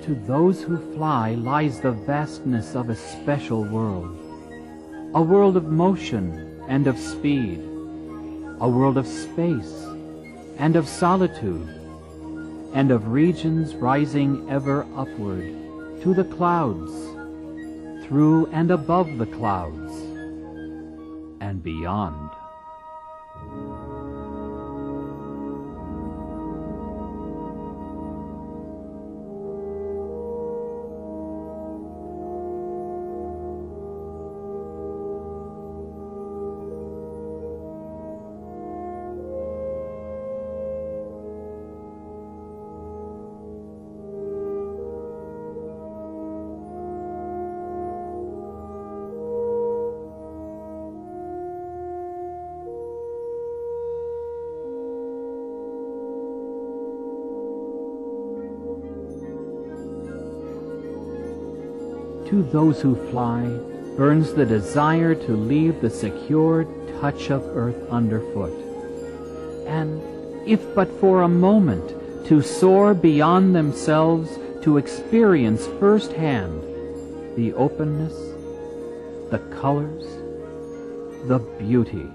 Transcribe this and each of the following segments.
to those who fly lies the vastness of a special world, a world of motion and of speed, a world of space and of solitude, and of regions rising ever upward to the clouds, through and above the clouds, and beyond. To those who fly burns the desire to leave the secure touch of earth underfoot, and, if but for a moment, to soar beyond themselves to experience firsthand the openness, the colors, the beauty.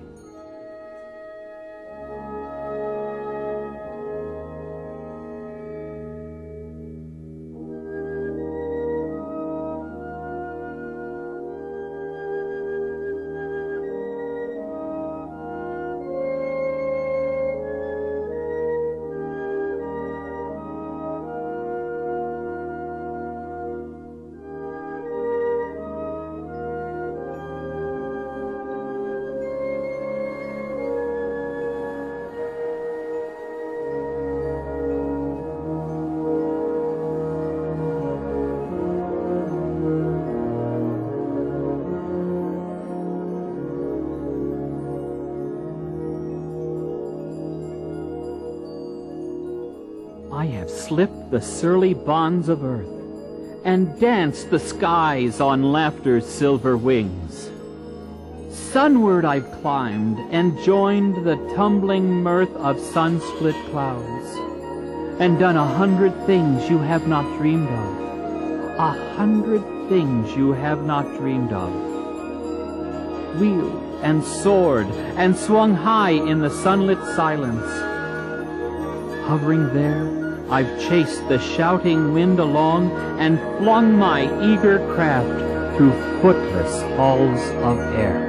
I have slipped the surly bonds of earth, and danced the skies on laughter's silver wings. Sunward I've climbed, and joined the tumbling mirth of sun-split clouds, and done 100 things you have not dreamed of, 100 things you have not dreamed of. Wheeled and soared, and swung high in the sunlit silence. Hovering there, I've chased the shouting wind along and flung my eager craft through footless halls of air.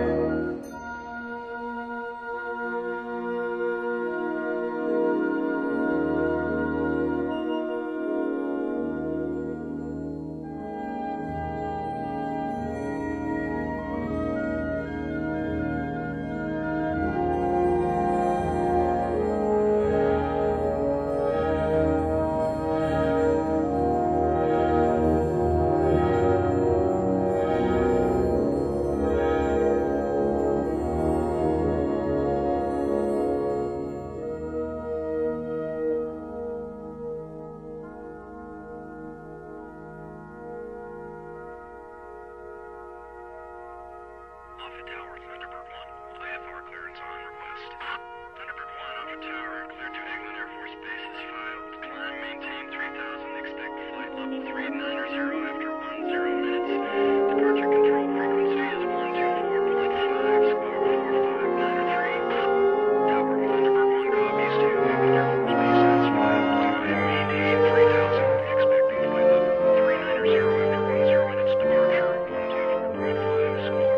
Alpha Tower, Thunderbird 1. IFR clearance on request. Thunderbird 1, Alpha Tower, cleared to Eglin Air Force Base is filed. Climb, maintain 3000, expect flight level 3990 after 10 minutes. Departure control frequency is 124.5, squawk 4593. Tower, Thunderbird 1 copies to Eglin Air Force Base is filed. Climb, maintain 3000, expecting flight level 3990 after 10 minutes. Departure 124.5, squawk.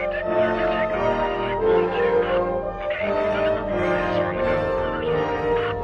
Okay, Thunderbird 1 is on the go. Orders on.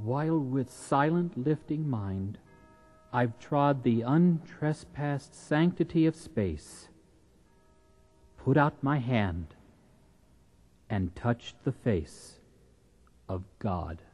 while with silent lifting mind I've trod the untrespassed sanctity of space, put out my hand and touched the face of God.